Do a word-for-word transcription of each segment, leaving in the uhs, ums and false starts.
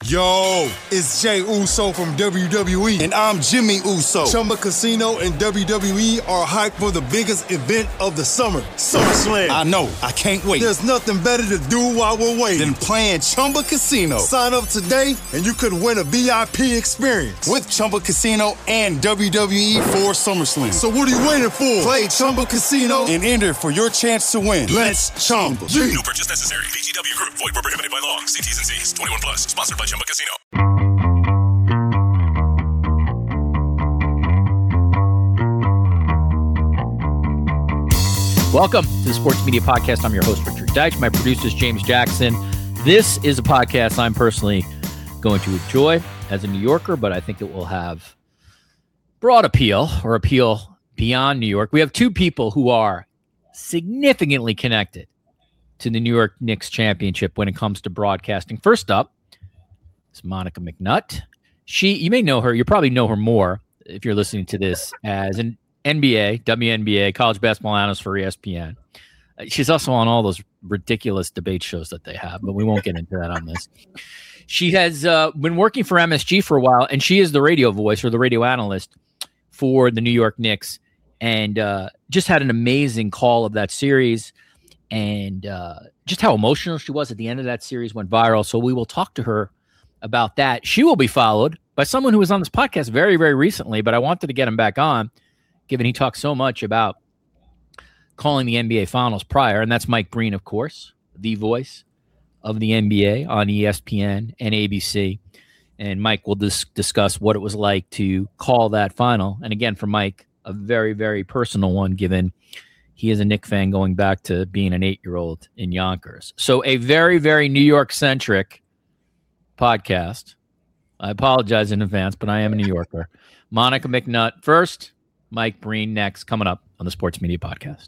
Yo, it's Jay Uso from W W E, and I'm Jimmy Uso. Chumba Casino and W W E are hyped for the biggest event of the summer, SummerSlam. I know, I can't wait. There's nothing better to do while we're waiting than playing Chumba Casino. Sign up today, and you could win a V I P experience with Chumba Casino and W W E for SummerSlam. So what are you waiting for? Play Chumba Casino and enter for your chance to win. Let's Chumba. No purchase necessary. V G W Group. Void where prohibited by law. See T's and C's. twenty-one plus. Sponsored by Chumba Casino. Welcome to the Sports Media Podcast. I'm your host, Richard Deitch. My producer is James Jackson. This is a podcast I'm personally going to enjoy as a New Yorker, but I think it will have broad appeal or appeal beyond New York. We have two people who are significantly connected to the New York Knicks championship when it comes to broadcasting. First up is Monica McNutt. She, you may know her, you probably know her more if you're listening to this as an N B A, W N B A, college basketball analyst for E S P N. She's also on all those ridiculous debate shows that they have, but we won't get into that on this. She has uh, been working for M S G for a while, and she is the radio voice or the radio analyst for the New York Knicks, and uh, just had an amazing call of that series, and uh, just how emotional she was at the end of that series went viral. So we will talk to her about that. She will be followed by someone who was on this podcast very, very recently, but I wanted to get him back on, given he talked so much about calling the N B A Finals prior, and that's Mike Breen, of course, the voice of the N B A on E S P N and A B C. And Mike will dis- discuss what it was like to call that final. And again, for Mike, a very, very personal one, given he is a Knicks fan going back to being an eight-year-old in Yonkers. So a very, very New York-centric podcast. I apologize in advance, but I am a New Yorker. Monica McNutt first, Mike Breen next, coming up on the Sports Media Podcast.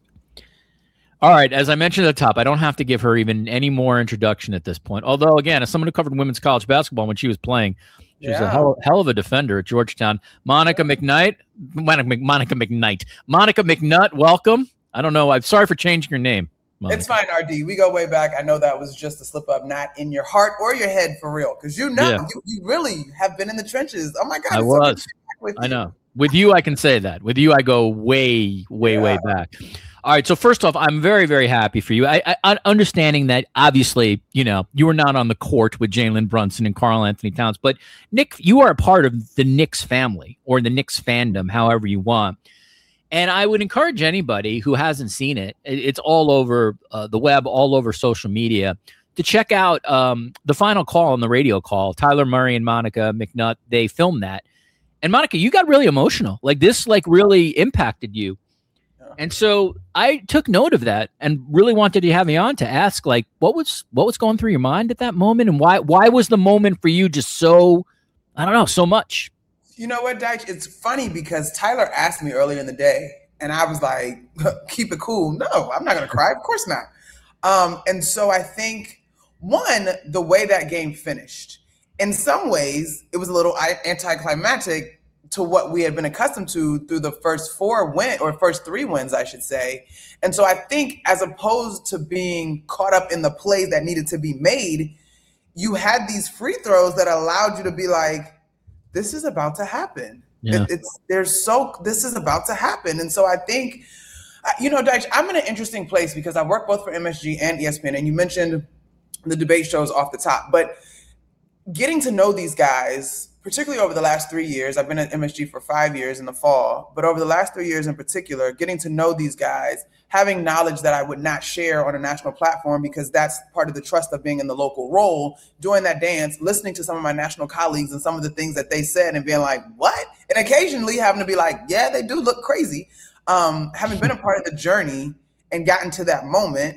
All right, as I mentioned at the top, I don't have to give her even any more introduction at this point. Although, again, as someone who covered women's college basketball when she was playing, she yeah. was a hell, hell of a defender at Georgetown. Monica McKnight, Monica, Monica McKnight, Monica McNutt, welcome. I don't know. I'm sorry for changing your name. Monica. It's fine, R D. We go way back. I know that was just a slip up, not in your heart or your head for real, because you know, yeah. you, you really have been in the trenches. Oh my God, I was. So I know. With you, I can say that. With you, I go way, way, yeah. way back. All right. So first off, I'm very, very happy for you. I, I understanding that obviously, you know, you were not on the court with Jalen Brunson and Karl Anthony Towns, but Nick, you are a part of the Knicks family or the Knicks fandom, however you want. And I would encourage anybody who hasn't seen it, it's all over uh, the web, all over social media, to check out um, the final call on the radio call. Tyler Murray and Monica McNutt, they filmed that. And Monica, you got really emotional. Like this, like really impacted you. And so I took note of that and really wanted to have you on to ask, like, what was what was going through your mind at that moment, and why why was the moment for you just so, I don't know, so much? You know what, Deitch? It's funny because Tyler asked me earlier in the day, and I was like, keep it cool. No, I'm not going to cry. Of course not. Um, and so I think, one, the way that game finished, in some ways, it was a little anticlimactic to what we had been accustomed to through the first four win or first three wins, I should say. And so I think as opposed to being caught up in the plays that needed to be made, you had these free throws that allowed you to be like, this is about to happen. Yeah. It, it's there's so this is about to happen. And so I think, you know, Deitch, I'm in an interesting place because I work both for M S G and E S P N, and you mentioned the debate shows off the top, but getting to know these guys, particularly over the last three years, I've been at M S G for five years in the fall, but over the last three years in particular, getting to know these guys, having knowledge that I would not share on a national platform because that's part of the trust of being in the local role, doing that dance, listening to some of my national colleagues and some of the things that they said and being like, what? And occasionally having to be like, yeah, they do look crazy. Um, having been a part of the journey and gotten to that moment,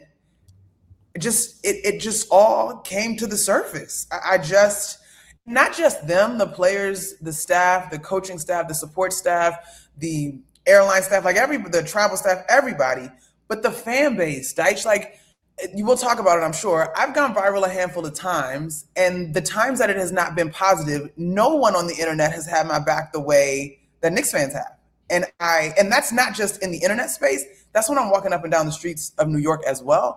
it just, it, it just all came to the surface. I, I just... Not just them, the players, the staff, the coaching staff, the support staff, the airline staff, like every the travel staff, everybody, but the fan base, Deitch, like you will talk about it, I'm sure. I've gone viral a handful of times, and the times that it has not been positive, no one on the internet has had my back the way that Knicks fans have. And I and that's not just in the internet space. That's when I'm walking up and down the streets of New York as well.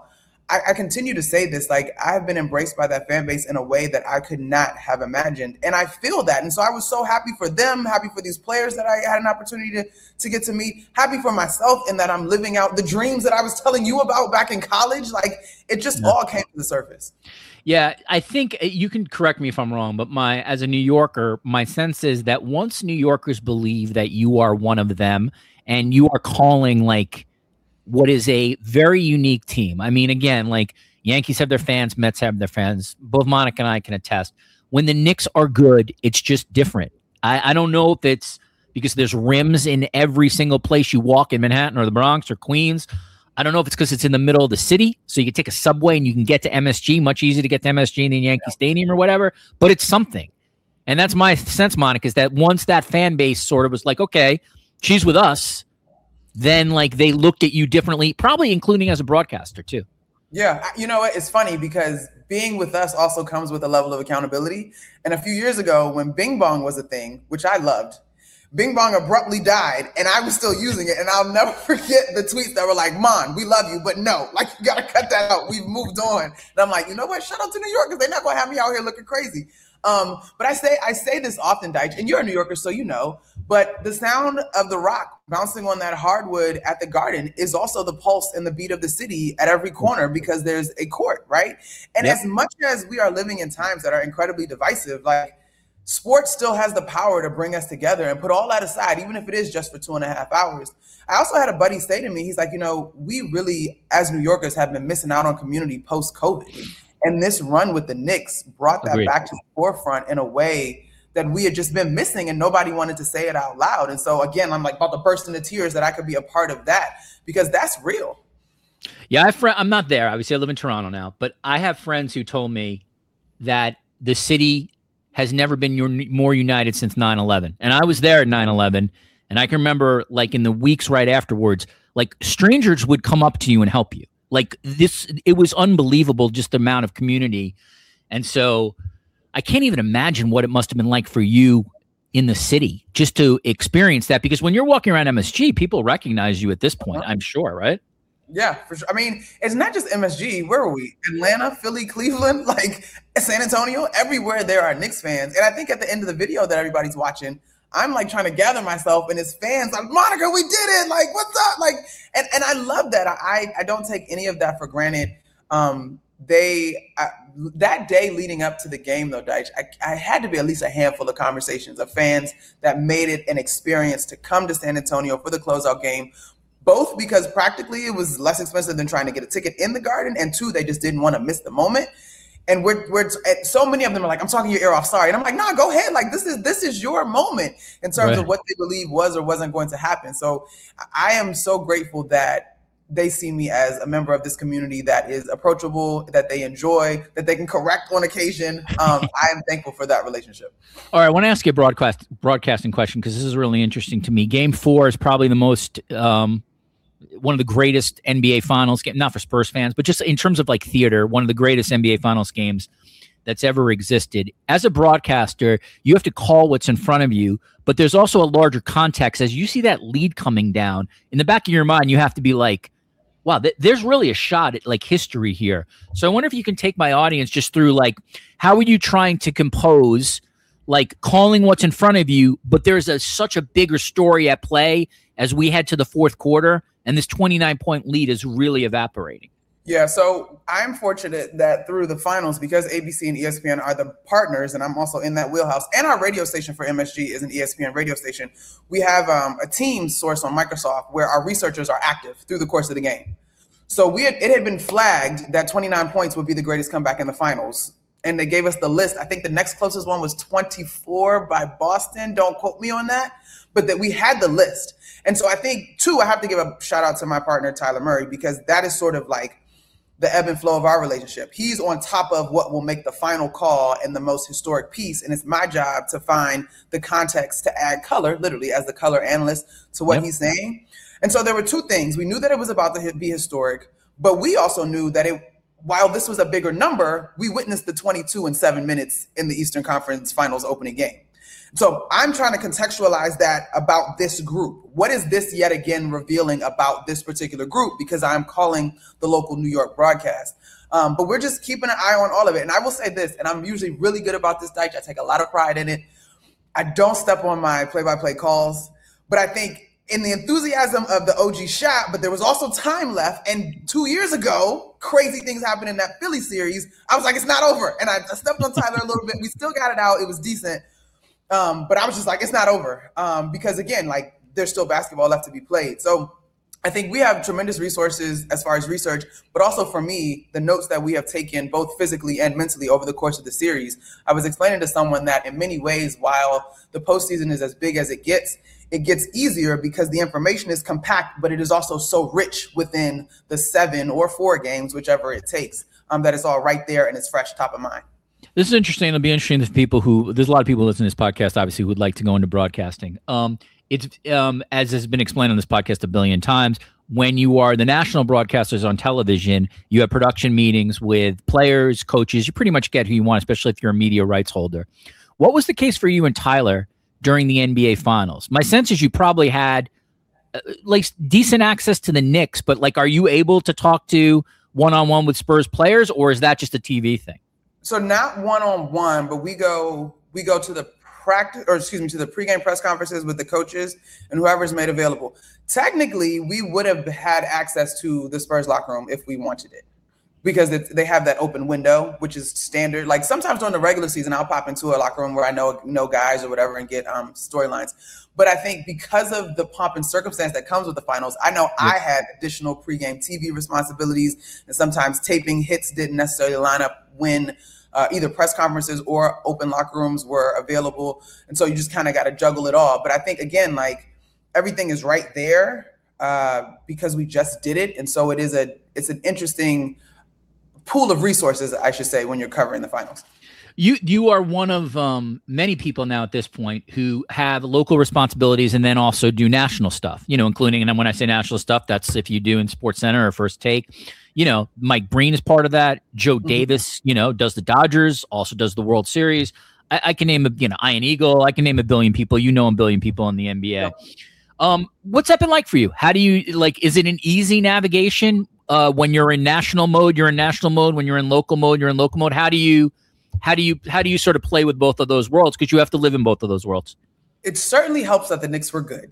I, I continue to say this, like, I've been embraced by that fan base in a way that I could not have imagined. And I feel that. And so I was so happy for them, happy for these players that I had an opportunity to, to get to meet, happy for myself in that I'm living out the dreams that I was telling you about back in college. Like, it just yeah. all came to the surface. Yeah, I think you can correct me if I'm wrong, but my as a New Yorker, my sense is that once New Yorkers believe that you are one of them and you are calling like what is a very unique team. I mean, again, like Yankees have their fans, Mets have their fans. Both Monica and I can attest. When the Knicks are good, it's just different. I, I don't know if it's because there's rims in every single place you walk in Manhattan or the Bronx or Queens. I don't know if it's because it's in the middle of the city, so you can take a subway and you can get to M S G, much easier to get to M S G than Yankee Stadium or whatever, but it's something. And that's my sense, Monica, is that once that fan base sort of was like, okay, she's with us, then like they looked at you differently, probably including as a broadcaster too. Yeah, you know what? It's funny because being with us also comes with a level of accountability. And a few years ago when Bing Bong was a thing, which I loved, Bing Bong abruptly died, and I was still using it. And I'll never forget the tweets that were like, Mon, we love you, but no, like, you got to cut that out. We've moved on. And I'm like, you know what? Shout out to New York because they're not going to have me out here looking crazy. Um, but I say I say this often, Deitch, and you're a New Yorker, so you know, but the sound of the rock bouncing on that hardwood at the Garden is also the pulse and the beat of the city at every corner because there's a court, right? And yep. as much as we are living in times that are incredibly divisive, like, sports still has the power to bring us together and put all that aside, even if it is just for two and a half hours. I also had a buddy say to me, he's like, you know, we really, as New Yorkers, have been missing out on community post-COVID. And this run with the Knicks brought that Agreed. back to the forefront in a way that we had just been missing and nobody wanted to say it out loud. And so, again, I'm like about to burst into tears that I could be a part of that because that's real. Yeah, I have fr- I'm not there. Obviously, I live in Toronto now, but I have friends who told me that the city has never been your, more united since nine eleven. And I was there at nine eleven, and I can remember, like, in the weeks right afterwards, like, strangers would come up to you and help you. Like, this, it was unbelievable, just the amount of community. And so I can't even imagine what it must have been like for you in the city just to experience that. Because when you're walking around M S G, people recognize you at this point, I'm sure, right? Yeah, for sure. I mean, it's not just M S G. Where were we? Atlanta, Philly, Cleveland, like San Antonio, everywhere there are Knicks fans. And I think at the end of the video that everybody's watching, I'm like trying to gather myself and his fans like, Monica, we did it. Like, what's up? Like, and, and I love that. I, I don't take any of that for granted. Um, they, I, that day leading up to the game though, Deitch, I, I had to be at least a handful of conversations of fans that made it an experience to come to San Antonio for the closeout game. Both because practically it was less expensive than trying to get a ticket in the Garden, and two, they just didn't want to miss the moment. And we're, we're so many of them are like, I'm talking your ear off, sorry. And I'm like, nah, go ahead. Like, this is this is your moment in terms right. of what they believe was or wasn't going to happen. So I am so grateful that they see me as a member of this community that is approachable, that they enjoy, that they can correct on occasion. Um, I am thankful for that relationship. All right, I want to ask you a broadcast broadcasting question because this is really interesting to me. Game four is probably the most um, one of the greatest N B A Finals game, not for Spurs fans, but just in terms of like theater, one of the greatest N B A Finals games that's ever existed. As a broadcaster, you have to call what's in front of you, but there's also a larger context. As you see that lead coming down, in the back of your mind, you have to be like, wow, th- there's really a shot at like history here. So I wonder if you can take my audience just through like, how are you trying to compose, like calling what's in front of you, but there's a such a bigger story at play as we head to the fourth quarter, and this twenty-nine point lead is really evaporating. Yeah, so I'm fortunate that through the finals, because A B C and E S P N are the partners, and I'm also in that wheelhouse, and our radio station for M S G is an E S P N radio station, we have um, a Teams source on Microsoft where our researchers are active through the course of the game. So we had, it had been flagged that twenty-nine points would be the greatest comeback in the finals. And they gave us the list. I think the next closest one was twenty-four by Boston. Don't quote me on that. But that we had the list. And so I think, too, I have to give a shout out to my partner, Tyler Murray, because that is sort of like the ebb and flow of our relationship. He's on top of what will make the final call and the most historic piece. And it's my job to find the context to add color, literally as the color analyst, to what yep. he's saying. And so there were two things. We knew that it was about to be historic, but we also knew that it, while this was a bigger number, we witnessed the twenty-two in seven minutes in the Eastern Conference Finals opening game. So I'm trying to contextualize that about this group. What is this yet again revealing about this particular group? Because I'm calling the local New York broadcast. Um, but we're just keeping an eye on all of it. And I will say this, and I'm usually really good about this, Deitch. I take a lot of pride in it. I don't step on my play-by-play calls, but I think in the enthusiasm of the O G shot, but there was also time left. And two years ago, crazy things happened in that Philly series. I was like, it's not over. And I, I stepped on Tyler a little bit. We still got it out. It was decent. Um, but I was just like, it's not over. Um, because again, like there's still basketball left to be played. So I think we have tremendous resources as far as research, but also for me, the notes that we have taken both physically and mentally over the course of the series. I was explaining to someone that in many ways, while the postseason is as big as it gets, it gets easier because the information is compact, but it is also so rich within the seven or four games, whichever it takes, um, that it's all right there and it's fresh top of mind. This is interesting. It'll be interesting to people who, there's a lot of people listening to this podcast, obviously, who would like to go into broadcasting. Um, it's, um, as has been explained on this podcast a billion times, when you are the national broadcasters on television, you have production meetings with players, coaches. You pretty much get who you want, especially if you're a media rights holder. What was the case for you and Tyler during the N B A Finals? My sense is you probably had uh, like decent access to the Knicks, but like, are you able to talk to one-on-one with Spurs players, or is that just a T V thing? So not one-on-one, but we go we go to the practice, or excuse me, to the pregame press conferences with the coaches and whoever's made available. Technically, we would have had access to the Spurs locker room if we wanted it, because it, they have that open window, which is standard. Like sometimes during the regular season, I'll pop into a locker room where I know know guys or whatever and get um, storylines. But I think because of the pomp and circumstance that comes with the finals, I know yeah. I had additional pregame T V responsibilities, and sometimes taping hits didn't necessarily line up when uh, either press conferences or open locker rooms were available. And so you just kind of got to juggle it all. But I think, again, like everything is right there uh, because we just did it. And so it is a it's an interesting pool of resources, I should say, when you're covering the finals. You you are one of um, many people now at this point who have local responsibilities and then also do national stuff, you know, including, and when I say national stuff, that's if you do in SportsCenter or First Take. You know, Mike Breen is part of that. Joe mm-hmm. Davis, you know, does the Dodgers, also does the World Series. I, I can name, a, you know, Ian Eagle. I can name a billion people. You know a billion people in the N B A. Yeah. Um, what's that been like for you? How do you, like, is it an easy navigation uh, when you're in national mode? You're in national mode. When you're in local mode, you're in local mode. How do you, how do you, how do you sort of play with both of those worlds? Because you have to live in both of those worlds. It certainly helps that the Knicks were good.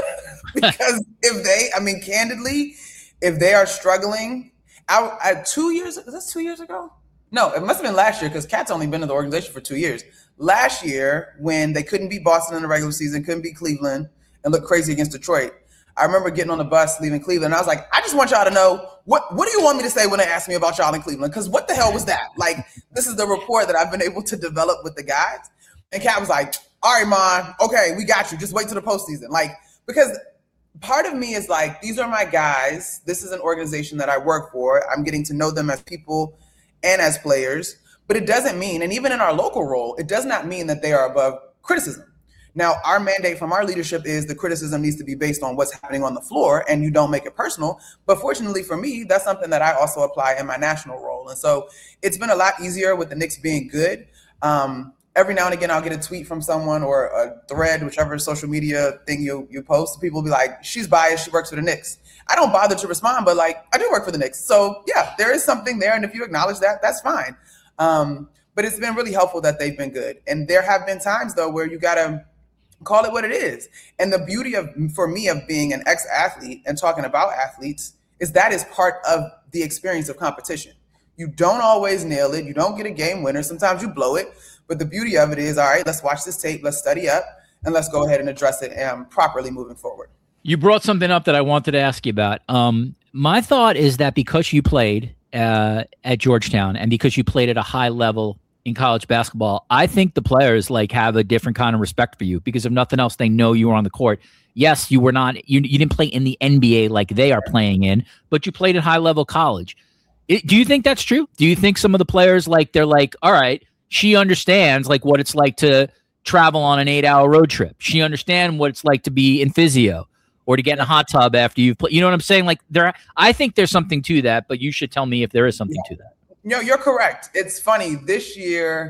Because if they, I mean, candidly, if they are struggling, I, I two years, is this two years ago? No, it must have been last year because Cat's only been in the organization for two years. Last year, when they couldn't beat Boston in the regular season, couldn't beat Cleveland, and looked crazy against Detroit, I remember getting on the bus leaving Cleveland. And I was like, I just want y'all to know, what, what do you want me to say when they ask me about y'all in Cleveland? Because what the hell was that? Like, this is the rapport that I've been able to develop with the guys. And Cat was like, all right, Mon, okay, we got you. Just wait till the postseason. Like, because part of me is like, these are my guys. This is an organization that I work for. I'm getting to know them as people and as players. But it doesn't mean, and even in our local role, it does not mean that they are above criticism. Now, our mandate from our leadership is the criticism needs to be based on what's happening on the floor, and you don't make it personal. But fortunately for me, that's something that I also apply in my national role. And so it's been a lot easier with the Knicks being good. Um, every now and again, I'll get a tweet from someone or a thread, whichever social media thing you, you post. People will be like, she's biased, she works for the Knicks. I don't bother to respond, but like, I do work for the Knicks. So yeah, there is something there. And if you acknowledge that, that's fine. Um, but it's been really helpful that they've been good. And there have been times though, where you gotta call it what it is. And the beauty of, for me, of being an ex-athlete and talking about athletes is that is part of the experience of competition. You don't always nail it. You don't get a game winner. Sometimes you blow it. But the beauty of it is, all right, let's watch this tape. Let's study up and let's go ahead and address it um, properly moving forward. You brought something up that I wanted to ask you about. Um, my thought is that because you played uh, at Georgetown and because you played at a high level in college basketball, I think the players like have a different kind of respect for you because if nothing else, they know you were on the court. Yes, you were not, you, you didn't play in the N B A like they are playing in, but you played at high level college. It, do you think that's true? Do you think some of the players, like, they're like, all right, she understands like what it's like to travel on an eight hour road trip. She understands what it's like to be in physio or to get in a hot tub after you've played. You know what I'm saying? Like there, I think there's something to that, but you should tell me if there is something yeah. to that. No, you're correct. It's funny. This year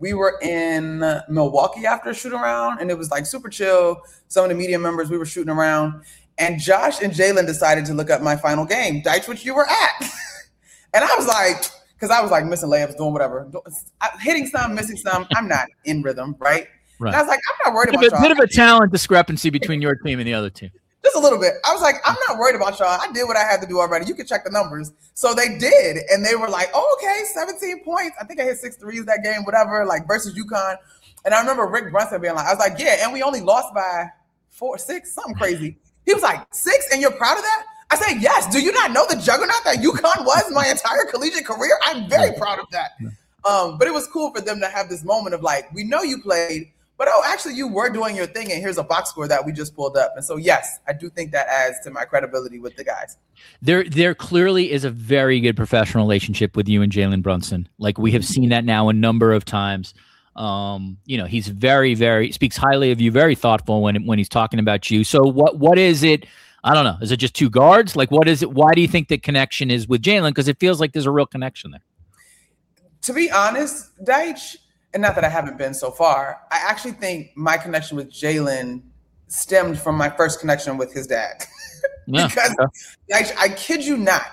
we were in Milwaukee after a shoot around, and it was like super chill. Some of the media members, we were shooting around, and Josh and Jalen decided to look up my final game, Deitch, which you were at. And I was like, because I was like missing layups, doing whatever, hitting some, missing some. I'm not in rhythm, right? Right. And I was like, I'm not worried about a y'all. A bit of a talent discrepancy between your team and the other team. Just a little bit. I was like, I'm not worried about y'all. I did what I had to do already. You can check the numbers. So they did. And they were like, oh, okay, seventeen points. I think I hit six threes that game, whatever, like versus UConn. And I remember Rick Brunson being like, I was like, yeah, and we only lost by four, six, something crazy. He was like, six, and you're proud of that? I said, yes. Do you not know the juggernaut that UConn was my entire collegiate career? I'm very proud of that. Um, but it was cool for them to have this moment of like, we know you played, but oh, actually, you were doing your thing, and here's a box score that we just pulled up. And so, yes, I do think that adds to my credibility with the guys. There, there clearly is a very good professional relationship with you and Jalen Brunson. Like, we have seen that now a number of times. Um, you know, he's very, very speaks highly of you, very thoughtful when when he's talking about you. So, what what is it? I don't know. Is it just two guards? Like, what is it? Why do you think the connection is with Jalen? Because it feels like there's a real connection there. To be honest, Deitch, and not that I haven't been so far, I actually think my connection with Jalen stemmed from my first connection with his dad. Yeah, because okay. I, I kid you not,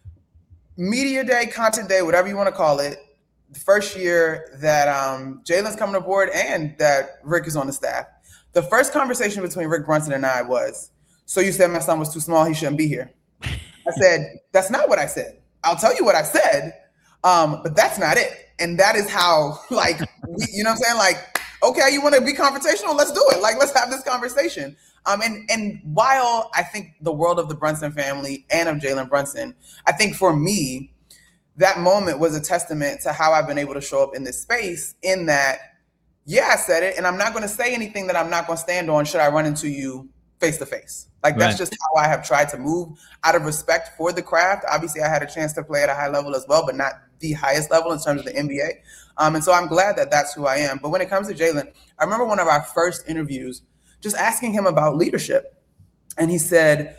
media day, content day, whatever you want to call it, the first year that um, Jalen's coming aboard and that Rick is on the staff, the first conversation between Rick Brunson and I was, so you said my son was too small, he shouldn't be here. I said, that's not what I said. I'll tell you what I said, um, but that's not it. And that is how, like, we, you know what I'm saying? Like, okay, you want to be confrontational? Let's do it. Like, let's have this conversation. Um, and, and while I think the world of the Brunson family and of Jalen Brunson, I think for me, that moment was a testament to how I've been able to show up in this space in that, yeah, I said it, and I'm not going to say anything that I'm not going to stand on should I run into you face to face. Like, that's right. just how I have tried to move out of respect for the craft. Obviously, I had a chance to play at a high level as well, but not the highest level in terms of the N B A. Um, and so I'm glad that that's who I am. But when it comes to Jalen, I remember one of our first interviews just asking him about leadership. And he said,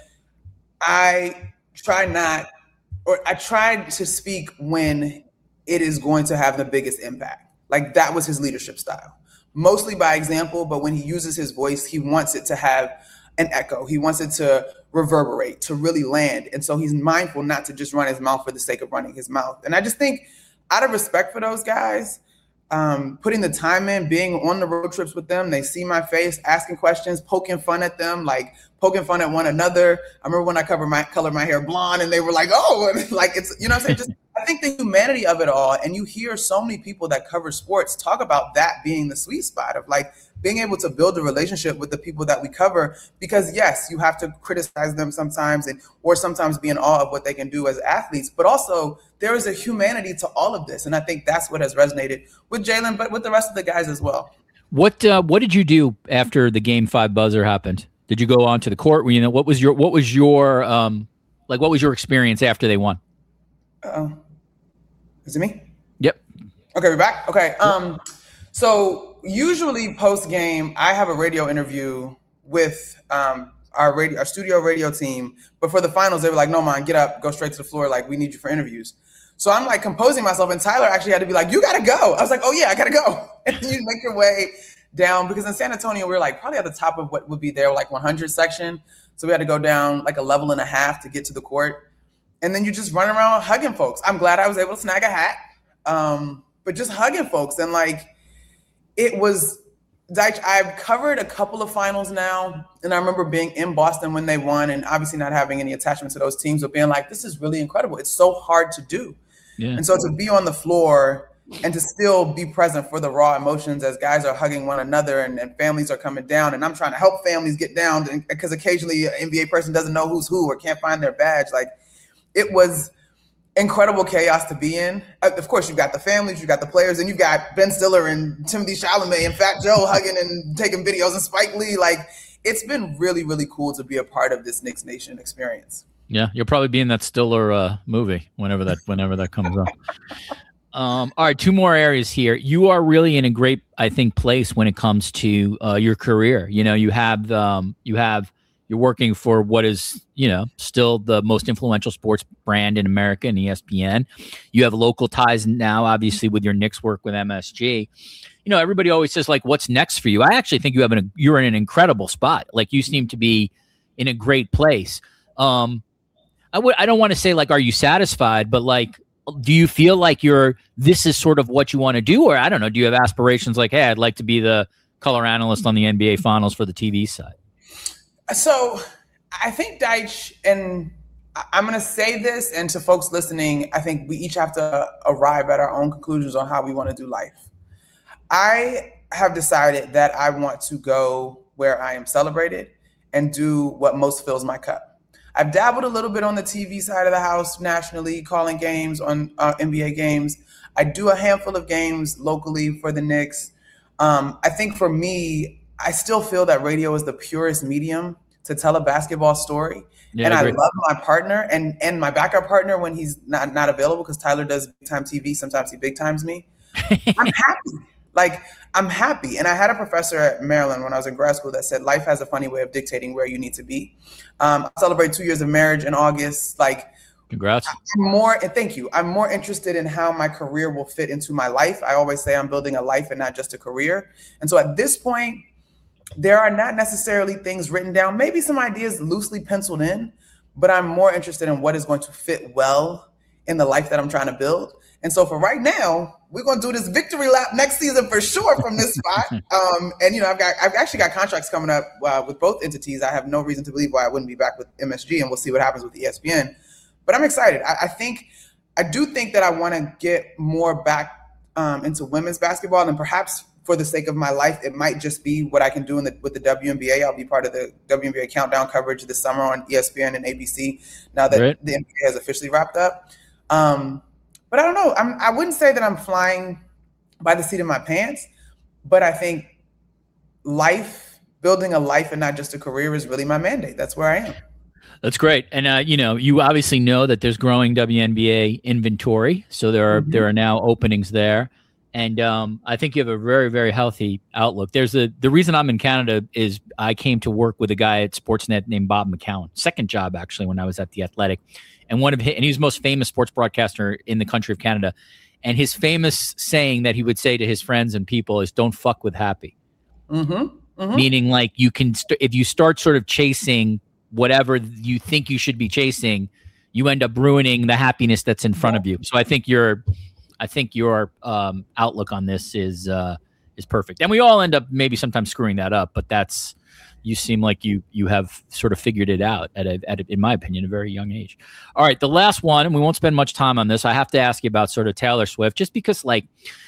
I try not, or I tried to speak when it is going to have the biggest impact. Like, that was his leadership style. Mostly by example, but when he uses his voice, he wants it to have an echo. He wants it to reverberate, to really land. And so he's mindful not to just run his mouth for the sake of running his mouth. And I just think out of respect for those guys, um, putting the time in, being on the road trips with them, they see my face, asking questions, poking fun at them, like poking fun at one another. I remember when I covered my color my hair blonde and they were like, oh, and like, it's, you know what I'm saying? Just, I think the humanity of it all, and you hear so many people that cover sports talk about that being the sweet spot of like being able to build a relationship with the people that we cover, because yes, you have to criticize them sometimes and or sometimes be in awe of what they can do as athletes, but also there is a humanity to all of this. And I think that's what has resonated with Jalen, but with the rest of the guys as well. What uh, what did you do after the game five buzzer happened? Did you go onto the court? You know, what was your what was your um like what was your experience after they won? Uh-oh. Is it me? Yep. Okay, we're back. Okay. Um, so usually post game, I have a radio interview with um our radio, our studio radio team. But for the finals, they were like, "No, man, get up, go straight to the floor. Like, we need you for interviews." So I'm like composing myself, and Tyler actually had to be like, "You gotta go." I was like, "Oh yeah, I gotta go." And you make your way down, because in San Antonio we were like probably at the top of what would be their like one hundred section. So we had to go down like a level and a half to get to the court. And then you just run around hugging folks. I'm glad I was able to snag a hat, um, but just hugging folks. And like, it was, Deitch, I've covered a couple of finals now. And I remember being in Boston when they won, and obviously not having any attachment to those teams, but being like, this is really incredible. It's so hard to do. Yeah. And so to be on the floor and to still be present for the raw emotions as guys are hugging one another and, and families are coming down, and I'm trying to help families get down because occasionally an N B A person doesn't know who's who or can't find their badge. Like, it was incredible chaos to be in. Of course, you've got the families, you've got the players, and you've got Ben Stiller and Timothy Chalamet and Fat Joe hugging and taking videos, and Spike Lee. Like, it's been really, really cool to be a part of this Knicks Nation experience. Yeah, you'll probably be in that Stiller uh, movie whenever that whenever that comes up. Um, all right, two more areas here. You are really in a great, I think, place when it comes to uh, your career. You know, you have um, you have You're working for what is, you know, still the most influential sports brand in America in E S P N. You have local ties now, obviously, with your Knicks work with M S G. You know, everybody always says, like, what's next for you? I actually think you have an, you're in an incredible spot. Like, you seem to be in a great place. Um, I would, I don't want to say, like, are you satisfied? But, like, do you feel like you're, this is sort of what you want to do? Or, I don't know, do you have aspirations like, hey, I'd like to be the color analyst on the N B A Finals for the T V side? So I think, Deitch, and I'm going to say this, and to folks listening, I think we each have to arrive at our own conclusions on how we want to do life. I have decided that I want to go where I am celebrated and do what most fills my cup. I've dabbled a little bit on the T V side of the house nationally, calling games on uh, N B A games. I do a handful of games locally for the Knicks. Um, I think for me, I still feel that radio is the purest medium to tell a basketball story. Yeah, and I, I love my partner and, and my backup partner when he's not, not available, because Tyler does big time T V. Sometimes he big times me. I'm happy. Like, I'm happy. And I had a professor at Maryland when I was in grad school that said life has a funny way of dictating where you need to be. Um, I celebrate two years of marriage in August. Like, congrats. I'm more, and thank you. I'm more interested in how my career will fit into my life. I always say I'm building a life and not just a career. And so at this point, there are not necessarily things written down, maybe some ideas loosely penciled in, but I'm more interested in what is going to fit well in the life that I'm trying to build. And so for right now, we're going to do this victory lap next season for sure from this spot. Um, and, you know, I've got, I've actually got contracts coming up uh, with both entities. I have no reason to believe why I wouldn't be back with M S G, and we'll see what happens with E S P N. But I'm excited. I, I think, I do think that I want to get more back um, into women's basketball, and perhaps for the sake of my life, it might just be what I can do in the, with the W N B A. I'll be part of the W N B A countdown coverage this summer on E S P N and A B C now that right. the N B A has officially wrapped up. Um, but I don't know. I'm, I wouldn't say that I'm flying by the seat of my pants, but I think life, building a life and not just a career, is really my mandate. That's where I am. That's great. And, uh, you know, you obviously know that there's growing W N B A inventory. So there are, mm-hmm. there are now openings there. And um, I think you have a very, very healthy outlook. There's a, the reason I'm in Canada is I came to work with a guy at Sportsnet named Bob McCown. Second job, actually, when I was at The Athletic. And one of his, and he was the most famous sports broadcaster in the country of Canada. And his famous saying that he would say to his friends and people is, don't fuck with happy. Mm-hmm. Mm-hmm. Meaning, like, you can, st- if you start sort of chasing whatever you think you should be chasing, you end up ruining the happiness that's in front of you. So I think you're, I think your um, outlook on this is uh, is perfect, and we all end up maybe sometimes screwing that up. But that's, you seem like you you have sort of figured it out at a, at a, in my opinion, a very young age. All right, the last one, and we won't spend much time on this. I have to ask you about sort of Taylor Swift, just because, like,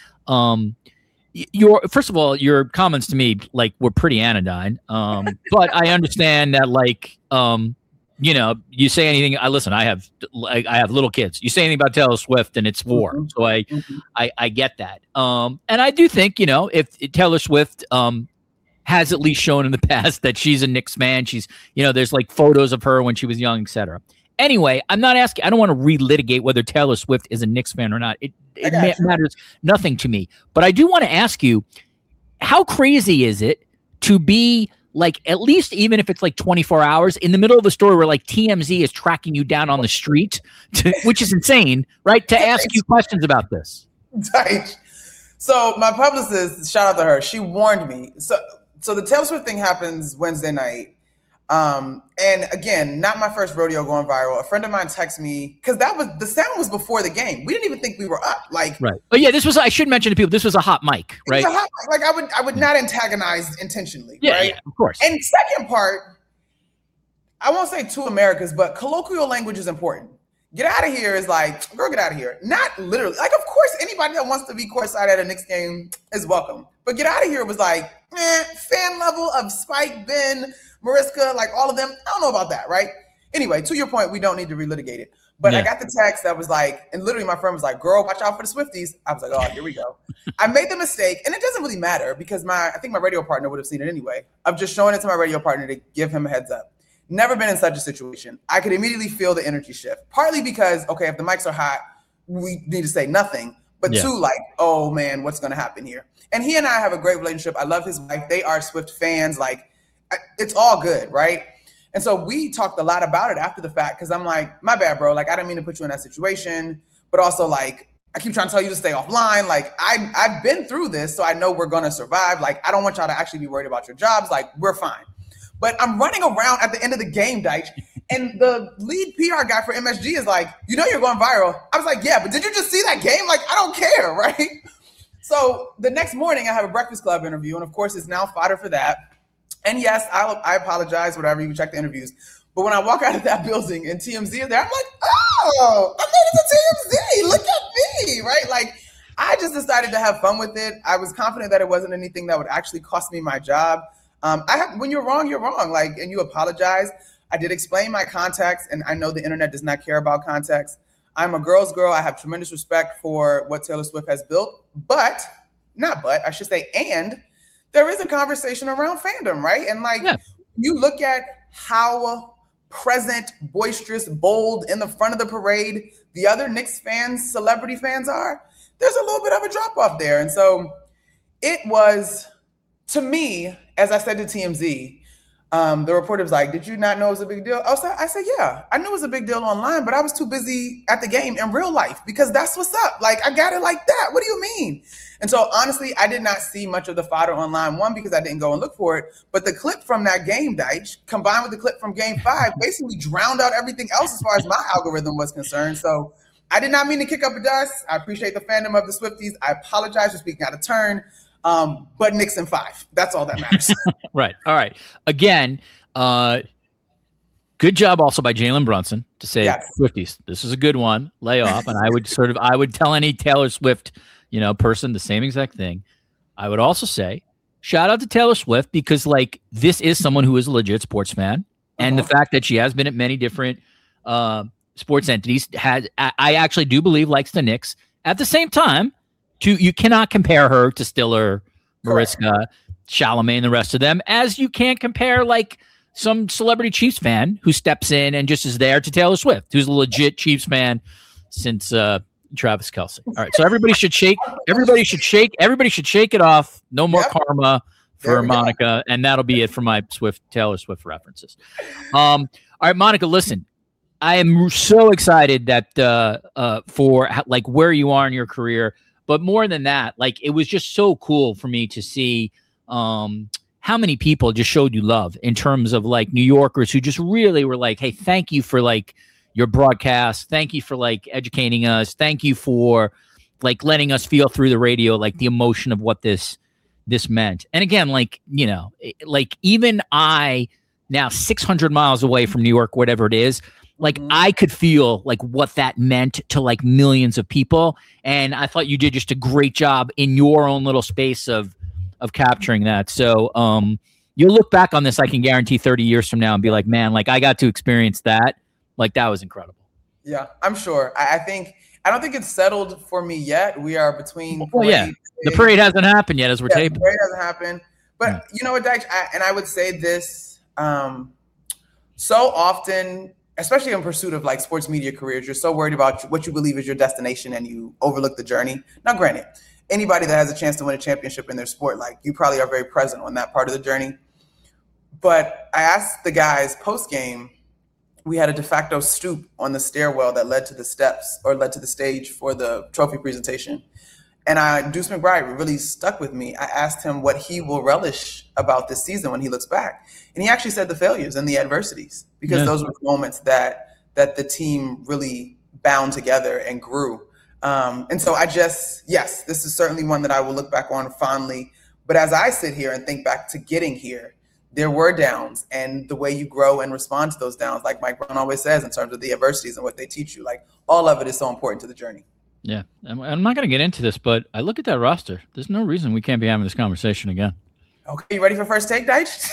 um, your first of all, your comments to me, like, were pretty anodyne. Um, but I understand that, like, um. you know, you say anything. I listen. I have, I, I have little kids. You say anything about Taylor Swift, and it's war. Mm-hmm. So I, mm-hmm. I, I get that. Um, and I do think, you know, if, if Taylor Swift, um, has at least shown in the past that she's a Knicks fan. She's, you know, there's like photos of her when she was young, et cetera. Anyway, I'm not asking. I don't want to relitigate whether Taylor Swift is a Knicks fan or not. It, it ma- matters nothing to me. But I do want to ask you, how crazy is it to be, like, at least even if it's like twenty-four hours in the middle of a story where, like, T M Z is tracking you down on the street, to, which is insane, right? To ask you questions about this. Right. So my publicist, shout out to her, she warned me. So, so the Taylor Swift thing happens Wednesday night. Um, and again, not my first rodeo going viral. A friend of mine texted me, because that was, the sound was before the game. We didn't even think we were up. Like, right. But yeah, this was, I should mention to people, this was a hot mic, right? It was a hot mic. Like, I would, I would not antagonize intentionally, yeah, right? Yeah, of course. And second part, I won't say two Americas, but colloquial language is important. Get out of here is like, girl, get out of here. Not literally. Like, of course, anybody that wants to be courtside at a Knicks game is welcome. But get out of here was like, eh, fan level of Spike, Ben, Mariska, like all of them. I don't know about that, right? Anyway, to your point, we don't need to relitigate it. But yeah. I got the text that was like, and literally my friend was like, girl, watch out for the Swifties. I was like, oh, here we go. I made the mistake, and it doesn't really matter because my, I think my radio partner would have seen it anyway, of just showing it to my radio partner to give him a heads up. Never been in such a situation. I could immediately feel the energy shift, partly because, okay, if the mics are hot, we need to say nothing. But yeah. two, like, oh man, what's going to happen here? And he and I have a great relationship. I love his wife. They are Swift fans. Like, it's all good, right? And so we talked a lot about it after the fact because I'm like, my bad, bro. Like, I didn't mean to put you in that situation. But also, like, I keep trying to tell you to stay offline. Like, I, I've been through this, so I know we're going to survive. Like, I don't want y'all to actually be worried about your jobs. Like, we're fine. But I'm running around at the end of the game, Deitch, and the lead P R guy for M S G is like, you know you're going viral. I was like, yeah, but did you just see that game? Like, I don't care, right? So the next morning, I have a Breakfast Club interview, and of course, it's now fodder for that. And yes, I, I apologize, whatever, you can check the interviews. But when I walk out of that building and T M Z is there, I'm like, oh, I made it to T M Z. Look at me, right? Like, I just decided to have fun with it. I was confident that it wasn't anything that would actually cost me my job. Um, I have, when you're wrong, you're wrong. Like, and you apologize. I did explain my context, and I know the internet does not care about context. I'm a girl's girl. I have tremendous respect for what Taylor Swift has built, but not but, I should say, and there is a conversation around fandom, right? And like, yeah. You look at how present, boisterous, bold in the front of the parade the other Knicks fans, celebrity fans are, there's a little bit of a drop off there. And so it was, to me, as I said to T M Z, um, the reporter was like, did you not know it was a big deal? I, was like, I said, yeah, I knew it was a big deal online, but I was too busy at the game in real life because that's what's up. Like, I got it like that. What do you mean? And so, honestly, I did not see much of the fodder online, one, because I didn't go and look for it. But the clip from that game, Deitch, combined with the clip from game five, basically drowned out everything else as far as my algorithm was concerned. So I did not mean to kick up a dust. I appreciate the fandom of the Swifties. I apologize for speaking out of turn. Um, but Knicks in five. That's all that matters. Right. All right. Again, uh, good job also by Jalen Brunson to say, yes. Swifties, this is a good one. Lay off. And I would sort of, I would tell any Taylor Swift, you know, person the same exact thing. I would also say, shout out to Taylor Swift because, like, this is someone who is a legit sports fan, and uh-huh. the fact that she has been at many different uh, sports entities has, I, I actually do believe, likes the Knicks. At the same time, to you cannot compare her to Stiller, Mariska, Chalamet, and the rest of them, as you can't compare like some celebrity Chiefs fan who steps in and just is there to Taylor Swift, who's a legit Chiefs fan since uh, Travis Kelce. All right, so everybody should shake. Everybody should shake. Everybody should shake it off. No more yep. karma for Monica, go. And that'll be it for my Swift Taylor Swift references. Um, all right, Monica, listen. I am so excited that uh, uh, for like where you are in your career. But more than that, like, it was just so cool for me to see um, how many people just showed you love in terms of like New Yorkers who just really were like, hey, thank you for like your broadcast. Thank you for like educating us. Thank you for like letting us feel through the radio, like the emotion of what this this meant. And again, like, you know, like even I now six hundred miles away from New York, whatever it is, like mm-hmm. I could feel like what that meant to like millions of people. And I thought you did just a great job in your own little space of, of capturing that. So um, you'll look back on this, I can guarantee thirty years from now and be like, man, like I got to experience that. Like that was incredible. Yeah, I'm sure. I, I think, I don't think it's settled for me yet. We are between. Well, yeah, the parade hasn't happened yet as we're yeah, taping. The parade hasn't happened. But yeah. You know what, Deitch, I, and I would say this um, so often, especially in pursuit of like sports media careers, you're so worried about what you believe is your destination and you overlook the journey. Now, granted, anybody that has a chance to win a championship in their sport, like you probably are very present on that part of the journey. But I asked the guys post-game, we had a de facto stoop on the stairwell that led to the steps or led to the stage for the trophy presentation. And I, Deuce McBride really stuck with me. I asked him what he will relish about this season when he looks back. And he actually said the failures and the adversities, because yeah. those were moments that that the team really bound together and grew. Um, and so I just, yes, this is certainly one that I will look back on fondly. But as I sit here and think back to getting here, there were downs, and the way you grow and respond to those downs, like Mike Brown always says, in terms of the adversities and what they teach you, like all of it is so important to the journey. Yeah. I'm not going to get into this, but I look at that roster. There's no reason we can't be having this conversation again. Okay. You ready for first take, Deitch?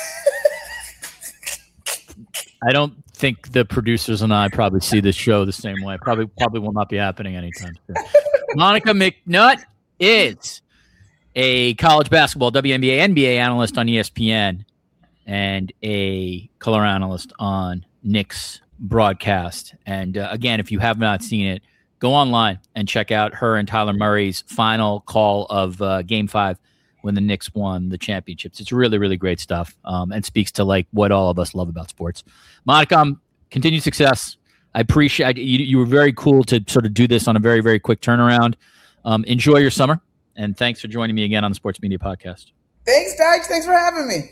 I don't think the producers and I probably see this show the same way. Probably, probably will not be happening anytime soon. Monica McNutt is a college basketball, W N B A, N B A analyst on E S P N and a color analyst on Knicks broadcast. And uh, again, if you have not seen it, go online and check out her and Tyler Murray's final call of uh, Game Five when the Knicks won the championships. It's really, really great stuff, um, and speaks to like what all of us love about sports. Monica, um, continued success. I appreciate you. You were very cool to sort of do this on a very, very quick turnaround. Um, enjoy your summer, and thanks for joining me again on the Sports Media Podcast. Thanks, Deitch. Thanks for having me.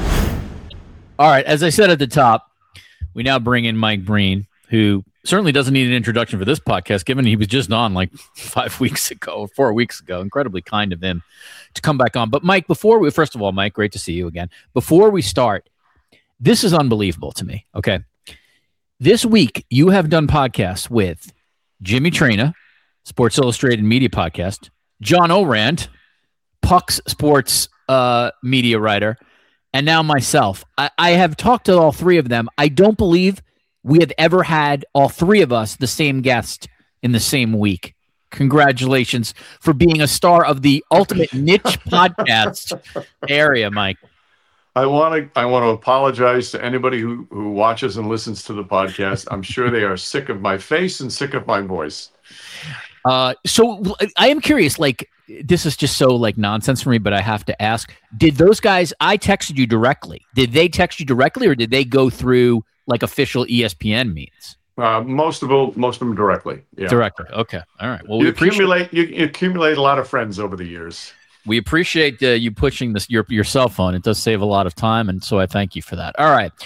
All right, as I said at the top, we now bring in Mike Breen, who certainly doesn't need an introduction for this podcast, given he was just on like five weeks ago or four weeks ago. Incredibly kind of him to come back on. But Mike, before we, first of all, Mike, great to see you again. Before we start, this is unbelievable to me. Okay. This week, you have done podcasts with Jimmy Traina, Sports Illustrated Media Podcast, John Orand, Puck's Sports uh, Media Writer, and now myself. I, I have talked to all three of them. I don't believe we have ever had all three of us the same guest in the same week. Congratulations for being a star of the ultimate niche podcast area, Mike. I want to I want to apologize to anybody who, who watches and listens to the podcast. I'm sure they are sick of my face and sick of my voice. Uh, so I am curious, like, this is just so like nonsense for me, but I have to ask, did those guys, I texted you directly, did they text you directly or did they go through like official E S P N means? Uh, most of them, most of them directly. Yeah. Directly. Okay. All right. Well, you we accumulate, you, you accumulate a lot of friends over the years. We appreciate uh, you pushing this your your cell phone. It does save a lot of time, and so I thank you for that. All right,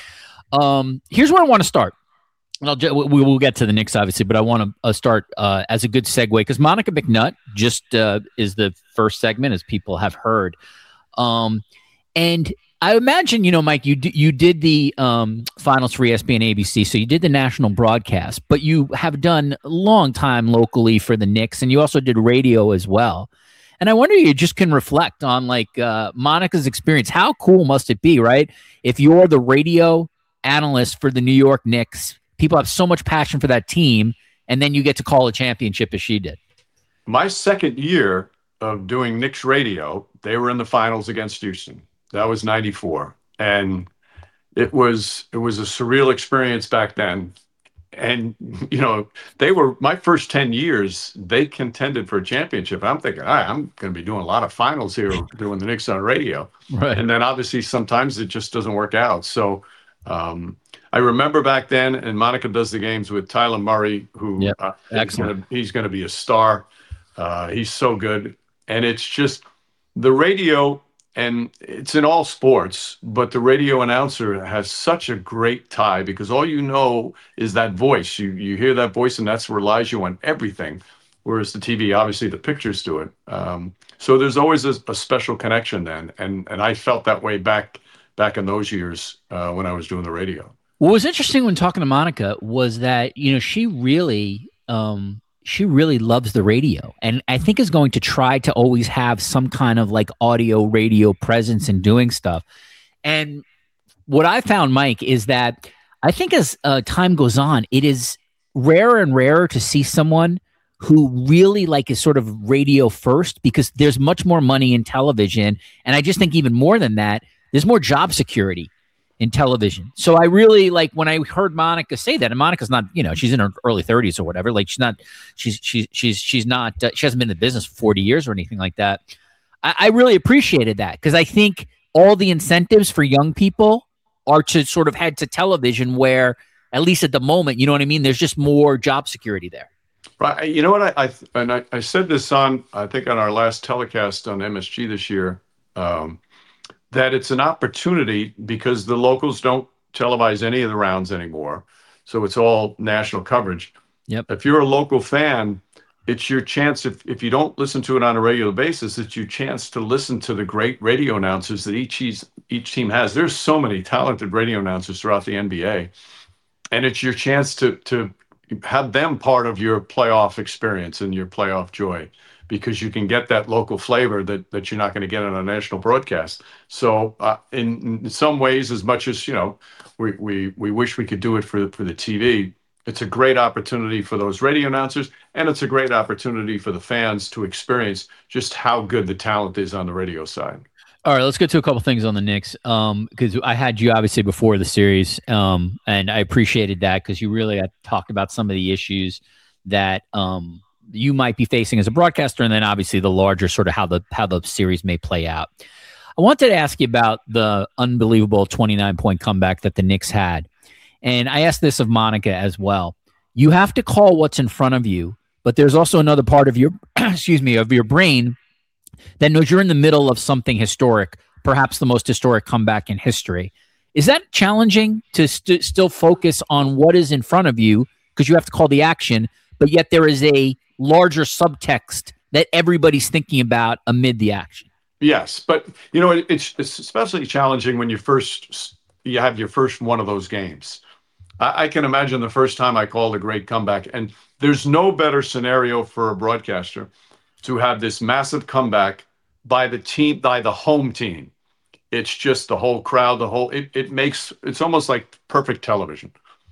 um, here's where I want to start. And I'll we will get to the Knicks obviously, but I want to uh, start uh, as a good segue because Monica McNutt just uh, is the first segment, as people have heard. Um, and I imagine, you know, Mike, you d- you did the um, finals for E S P N A B C, so you did the national broadcast, but you have done a long time locally for the Knicks, and you also did radio as well. And I wonder, you just can reflect on like uh, Monica's experience. How cool must it be, right? If you're the radio analyst for the New York Knicks, people have so much passion for that team, and then you get to call a championship as she did. My second year of doing Knicks radio, they were in the finals against Houston. That was ninety-four, and it was it was a surreal experience back then. And, you know, they were my first ten years, they contended for a championship. I'm thinking, all right, I'm going to be doing a lot of finals here doing the Knicks on radio. Right. And then obviously sometimes it just doesn't work out. So um, I remember back then, and Monica does the games with Tyler Murray, who yep. uh, Excellent. he's going to be a star. Uh, he's so good. And it's just the radio. And it's in all sports, but the radio announcer has such a great tie because all you know is that voice. You you hear that voice, and that's relies you on everything. Whereas the T V, obviously, the pictures do it. Um, so there's always a, a special connection then, and and I felt that way back back in those years uh, when I was doing the radio. What was interesting when talking to Monica was that, you know, she really. Um, She really loves the radio, and I think is going to try to always have some kind of like audio radio presence in doing stuff. And what I found, Mike, is that I think as uh, time goes on, it is rarer and rarer to see someone who really like is sort of radio first, because there's much more money in television. And I just think even more than that, there's more job security in television. So I really like when I heard Monica say that, and Monica's not, you know, she's in her early thirties or whatever. Like she's not, she's, she's, she's, she's not, uh, she hasn't been in the business for forty years or anything like that. I, I really appreciated that because I think all the incentives for young people are to sort of head to television where, at least at the moment, you know what I mean? There's just more job security there. Right. You know what? I, I and I, I said this on, I think on our last telecast on M S G this year, um, that it's an opportunity because the locals don't televise any of the rounds anymore. So it's all national coverage. Yep. If you're a local fan, it's your chance. If, if you don't listen to it on a regular basis, it's your chance to listen to the great radio announcers that each, each team has. There's so many talented radio announcers throughout the N B A. And it's your chance to, to have them part of your playoff experience and your playoff joy, because you can get that local flavor that, that you're not going to get on a national broadcast. So uh, in, in some ways, as much as, you know, we, we, we wish we could do it for, for the T V, it's a great opportunity for those radio announcers, and it's a great opportunity for the fans to experience just how good the talent is on the radio side. All right, let's get to a couple things on the Knicks, um, because I had you obviously before the series, um, and I appreciated that because you really had talked about some of the issues that um, you might be facing as a broadcaster, and then obviously the larger sort of how the how the series may play out. I wanted to ask you about the unbelievable twenty-nine point comeback that the Knicks had. And I asked this of Monica as well. You have to call what's in front of you, but there's also another part of your, excuse me, of your brain that knows you're in the middle of something historic, perhaps the most historic comeback in history. Is that challenging to st- still focus on what is in front of you because you have to call the action, but yet there is a larger subtext that everybody's thinking about amid the action? Yes, but you know, it, it's it's especially challenging when you first you have your first one of those games. I, I can imagine the first time I called a great comeback, and there's no better scenario for a broadcaster to have this massive comeback by the team, by the home team. It's just the whole crowd, the whole it it makes it's almost like perfect television.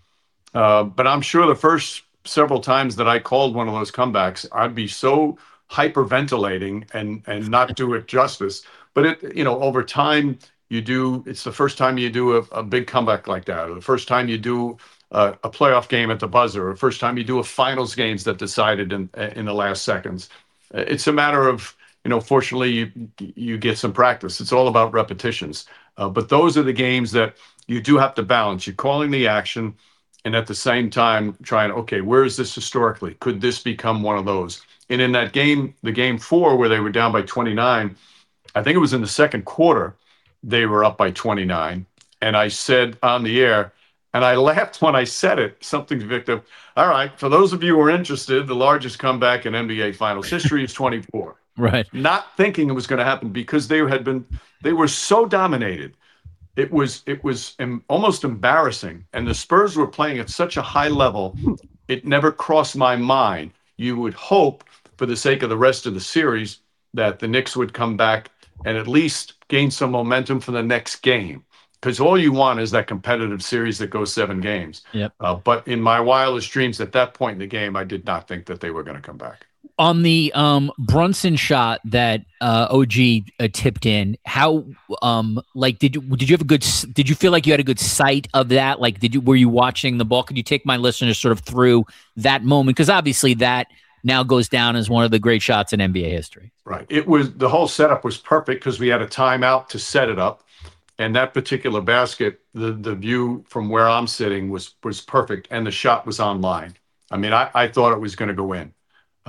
Uh, but I'm sure the first several times that I called one of those comebacks, I'd be so hyperventilating and and not do it justice. But it, you know, over time you do, it's the first time you do a, a big comeback like that, or the first time you do a, a playoff game at the buzzer, or the first time you do a finals games that decided in in the last seconds. It's a matter of, you know, fortunately you you get some practice. It's all about repetitions. Uh, but those are the games that you do have to balance. You're calling the action and at the same time trying, okay, where is this historically? Could this become one of those? And in that game, the game four, where they were down by twenty-nine, I think it was in the second quarter, they were up by twenty-nine. And I said on the air, and I laughed when I said it, something to Victor. All right, for those of you who are interested, the largest comeback in N B A Finals history is twenty-four. Right. Not thinking it was going to happen because they had been, they were so dominated. It was, it was em- almost embarrassing. And the Spurs were playing at such a high level, it never crossed my mind. You would hope, for the sake of the rest of the series, that the Knicks would come back and at least gain some momentum for the next game. Because all you want is that competitive series that goes seven games. Yep. Uh, but in my wildest dreams at that point in the game, I did not think that they were going to come back. On the um, Brunson shot that uh, O G uh, tipped in, how um, like did you did you have a good did you feel like you had a good sight of that? Like, did you were you watching the ball? Could you take my listeners sort of through that moment? Because obviously that now goes down as one of the great shots in N B A history. Right. It was, the whole setup was perfect because we had a timeout to set it up, and that particular basket, the the view from where I'm sitting was was perfect, and the shot was online. I mean, I, I thought it was going to go in.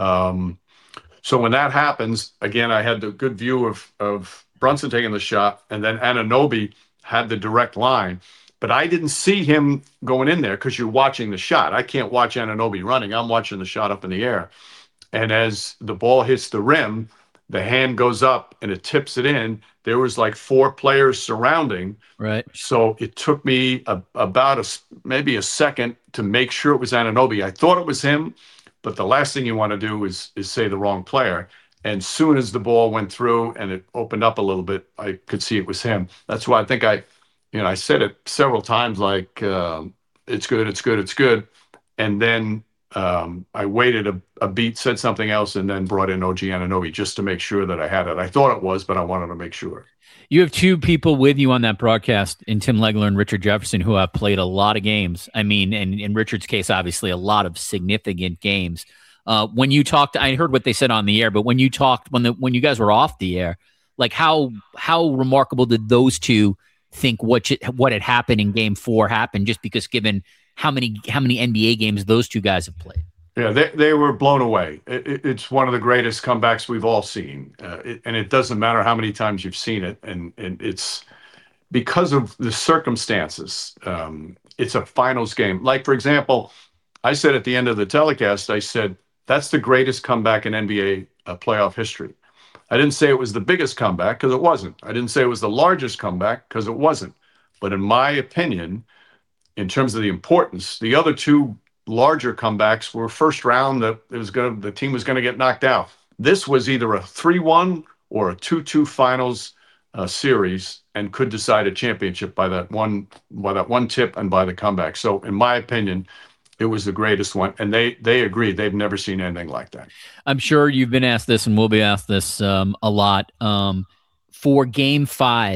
Um, so when that happens, again, I had the good view of, of Brunson taking the shot, and then Anunoby had the direct line. But I didn't see him going in there because you're watching the shot. I can't watch Anunoby running. I'm watching the shot up in the air. And as the ball hits the rim, the hand goes up and it tips it in. There was like four players surrounding. Right. So it took me a, about a, maybe a second to make sure it was Anunoby. I thought it was him. But the last thing you want to do is is say the wrong player. And soon as the ball went through and it opened up a little bit, I could see it was him. That's why I think I, you know, I said it several times, like, uh, it's good, it's good, it's good. And then um, I waited a, a beat, said something else, and then brought in O G Anunoby just to make sure that I had it. I thought it was, but I wanted to make sure. You have two people with you on that broadcast, in Tim Legler and Richard Jefferson, who have played a lot of games. I mean, and in Richard's case, obviously, a lot of significant games. Uh, when you talked, I heard what they said on the air, but when you talked, when the when you guys were off the air, like how how remarkable did those two think what what had happened in Game Four happen? Just because, given how many how many N B A games those two guys have played. Yeah, they they were blown away. It, it, it's one of the greatest comebacks we've all seen, uh, it, and it doesn't matter how many times you've seen it. And and it's because of the circumstances. Um, it's a finals game. Like, for example, I said at the end of the telecast, I said that's the greatest comeback in N B A uh, playoff history. I didn't say it was the biggest comeback because it wasn't. I didn't say it was the largest comeback because it wasn't. But in my opinion, in terms of the importance, the other two larger comebacks were first round that it was going to, the team was going to get knocked out. This was either a three one or a two two finals uh, series and could decide a championship by that one, by that one tip and by the comeback. So in my opinion, it was the greatest one. And they, they agreed. They've never seen anything like that. I'm sure you've been asked this and will be asked this um, a lot. Um, for game five,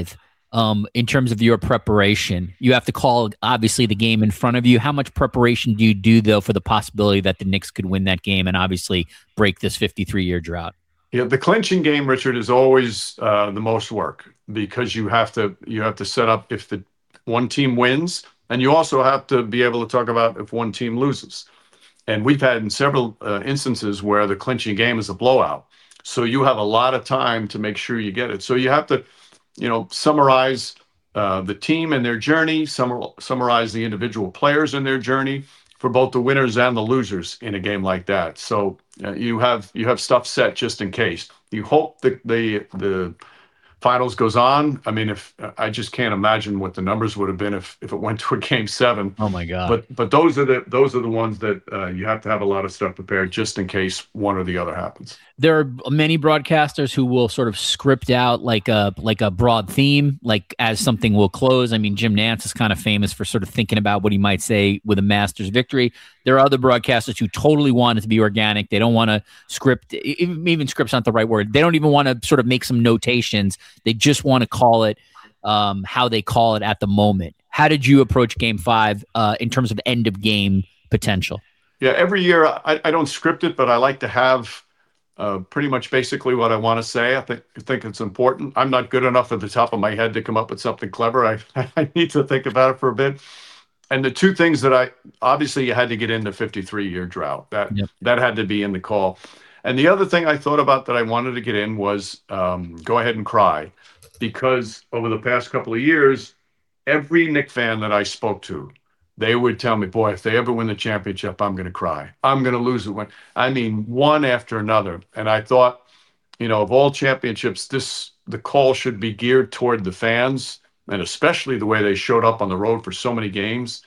um, in terms of your preparation? You have to call, obviously, the game in front of you. How much preparation do you do, though, for the possibility that the Knicks could win that game and obviously break this fifty-three-year drought? Yeah, the clinching game, Richard, is always uh, the most work because you have to you have to set up if the one team wins, and you also have to be able to talk about if one team loses. And we've had in several uh, instances where the clinching game is a blowout. So you have a lot of time to make sure you get it. So you have to, you know, summarize uh, the team and their journey, summar- summarize the individual players and their journey for both the winners and the losers in a game like that. So uh, you have you have stuff set just in case. You hope that the the finals goes on. I mean, if I just can't imagine what the numbers would have been if if it went to a game seven. Oh my God! But but those are the those are the ones that uh, you have to have a lot of stuff prepared just in case one or the other happens. There are many broadcasters who will sort of script out like a like a broad theme, like as something will close. I mean, Jim Nantz is kind of famous for sort of thinking about what he might say with a Masters victory. There are other broadcasters who totally want it to be organic. They don't want to script, even, even script's not the right word. They don't even want to sort of make some notations. They just want to call it um, how they call it at the moment. How did you approach Game Five uh, in terms of end of game potential? Yeah, every year I, I don't script it, but I like to have uh, pretty much basically what I want to say. I think I think it's important. I'm not good enough at the top of my head to come up with something clever. I I need to think about it for a bit. And the two things that I obviously you had to get in the fifty-three year drought. That yep. that had to be in the call. And the other thing I thought about that I wanted to get in was um, go ahead and cry, because over the past couple of years, every Knick fan that I spoke to, they would tell me, boy, if they ever win the championship, I'm going to cry. I'm going to lose it. When I mean, one after another. And I thought, you know, of all championships, this the call should be geared toward the fans, and especially the way they showed up on the road for so many games.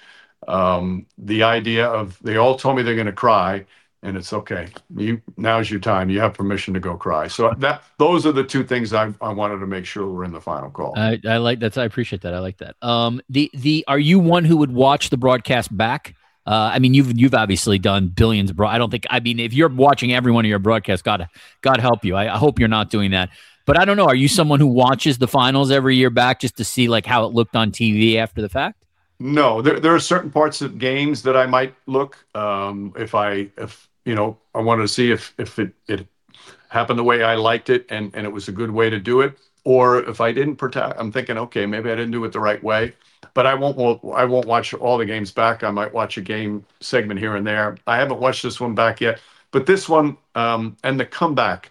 Um, the idea of they all told me they're going to cry, and it's okay. You now's your time. You have permission to go cry. So that those are the two things I, I wanted to make sure were in the final call. I, I like that. I appreciate that. I like that. Um, the the are you one who would watch the broadcast back? Uh, I mean, you've you've obviously done billions of. Bro- I don't think. I mean, if you're watching every one of your broadcasts, God God help you. I, I hope you're not doing that. But I don't know. Are you someone who watches the finals every year back just to see like how it looked on T V after the fact? No, there there are certain parts of games that I might look um, if I if you know I wanted to see if if it, it happened the way I liked it and and it was a good way to do it, or if I didn't protect, I'm thinking, okay, maybe I didn't do it the right way. But I won't I won't watch all the games back. I might watch a game segment here and there. I haven't watched this one back yet, but this one um, and the comeback.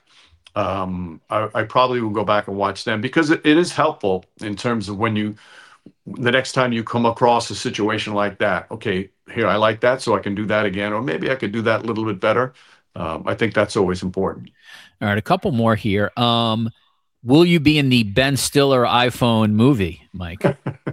Um, I, I probably will go back and watch them because it, it is helpful in terms of when you, the next time you come across a situation like that, okay, here, I like that, so I can do that again, or maybe I could do that a little bit better. Um, I think that's always important. All right, a couple more here. Um, will you be in the Ben Stiller iPhone movie, Mike?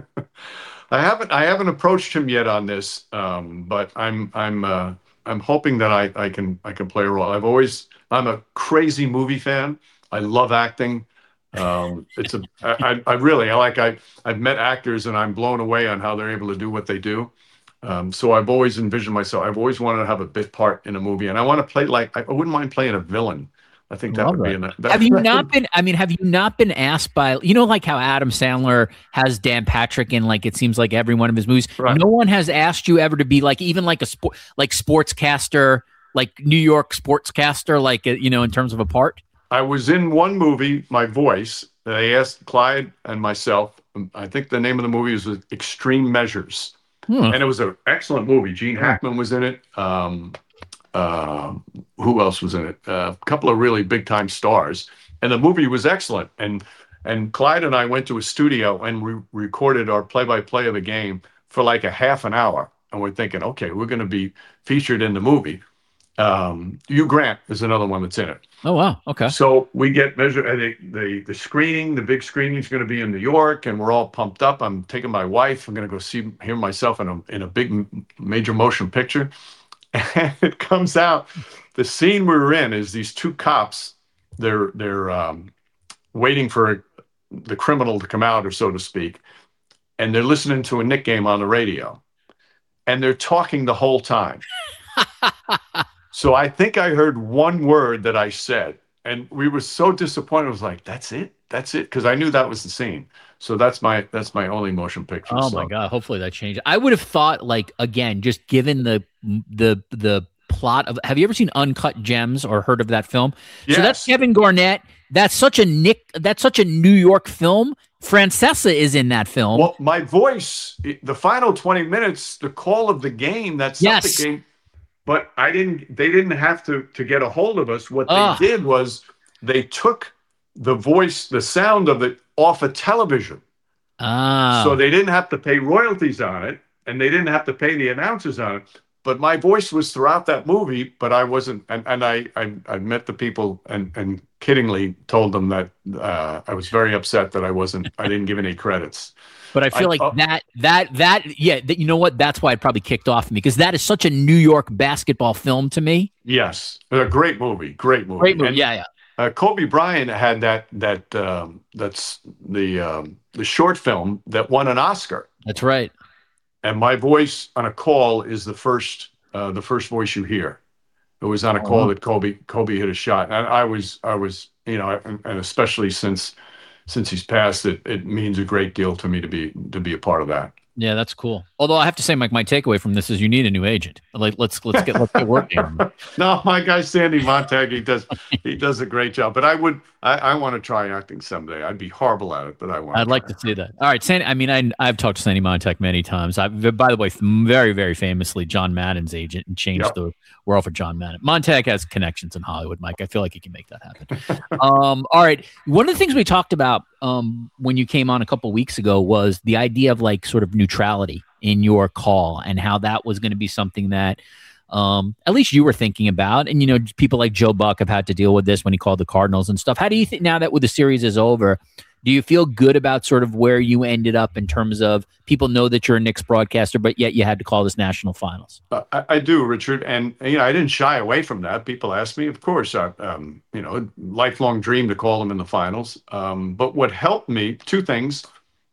I haven't, I haven't approached him yet on this, um, but I'm, I'm, uh, I'm hoping that I, I can, I can play a role. I've always, I'm a crazy movie fan. I love acting. Um, it's a, I, I really, I like, I, I've met actors and I'm blown away on how they're able to do what they do. Um, so I've always envisioned myself. I've always wanted to have a bit part in a movie, and I want to play like, I wouldn't mind playing a villain. I think that Love would that. be enough. That, have you not been, I mean, have you not been asked by, you know, like how Adam Sandler has Dan Patrick in, like, it seems like every one of his movies. Right. No one has asked you ever to be like, even like a sport, like sportscaster, like New York sportscaster, like, you know, in terms of a part? I was in one movie, My Voice. They asked Clyde and myself, I think the name of the movie was Extreme Measures. Hmm. And it was an excellent movie. Gene Hackman was in it. Um, uh, who else was in it? Uh, a couple of really big time stars. And the movie was excellent. And and Clyde and I went to a studio and we recorded our play-by-play of the game for like a half an hour. And we're thinking, okay, we're going to be featured in the movie. Um, Hugh Grant is another one that's in it. Oh, wow. Okay. So we get measured. The, the, the screening, the big screening is going to be in New York, and we're all pumped up. I'm taking my wife. I'm going to go see hear myself in a in a big major motion picture. And it comes out, the scene we were in is these two cops. They're they're um, waiting for the criminal to come out, or so to speak, and they're listening to a Knick game on the radio, and they're talking the whole time. So I think I heard one word that I said, and we were so disappointed. It was like, that's it, that's it, because I knew that was the scene. So that's my that's my only motion picture. Oh so. my God! Hopefully that changes. I would have thought, like, again, just given the the the plot of. Have you ever seen Uncut Gems or heard of that film? Yes. So that's Kevin Garnett. That's such a Nick. That's such a New York film. Francesa is in that film. Well, my voice, the final twenty minutes, the call of the game. That's not Yes. the game. But I didn't. They didn't have to to get a hold of us. What they Ugh. did was they took the voice, the sound of it off of television. Ah. So they didn't have to pay royalties on it, and they didn't have to pay the announcers on it. But my voice was throughout that movie, but I wasn't. And, and I, I I met the people and and kiddingly told them that uh, I was very upset that I wasn't. I didn't give any credits. But I feel I- like oh. that that that yeah. That, you know what? That's why it probably kicked off me, because that is such a New York basketball film to me. Yes, a great movie. Great movie. Great movie. And, Yeah, yeah. Uh, Kobe Bryant had that that um, that's the um, the short film that won an Oscar. That's right. And my voice on a call is the first uh, the first voice you hear. It was on a call Oh. that Kobe Kobe hit a shot, and I was I was you know, and, and especially since since he's passed, it it means a great deal to me to be to be a part of that. Yeah, that's cool. Although I have to say, Mike, my takeaway from this is you need a new agent. Like, let's let's get let's get working. No, my guy Sandy Montag, he does he does a great job. But I would I, I want to try acting someday. I'd be horrible at it, but I want. I'd like to see that. All right, Sandy. I mean, I I've talked to Sandy Montag many times. I, by the way, very very famously, John Madden's agent, and changed Yep. the world for John Madden. Montag has connections in Hollywood, Mike. I feel like he can make that happen. um, all right. One of the things we talked about um, when you came on a couple weeks ago was the idea of like sort of neutrality in your call, and how that was going to be something that um, at least you were thinking about. And, you know, people like Joe Buck have had to deal with this when he called the Cardinals and stuff. How do you think now that with the series is over, do you feel good about sort of where you ended up in terms of people know that you're a Knicks broadcaster, but yet you had to call this national finals? Uh, I, I do, Richard, and you know I didn't shy away from that. People asked me, of course, uh, um, you know, lifelong dream to call them in the finals. Um, but what helped me, two things,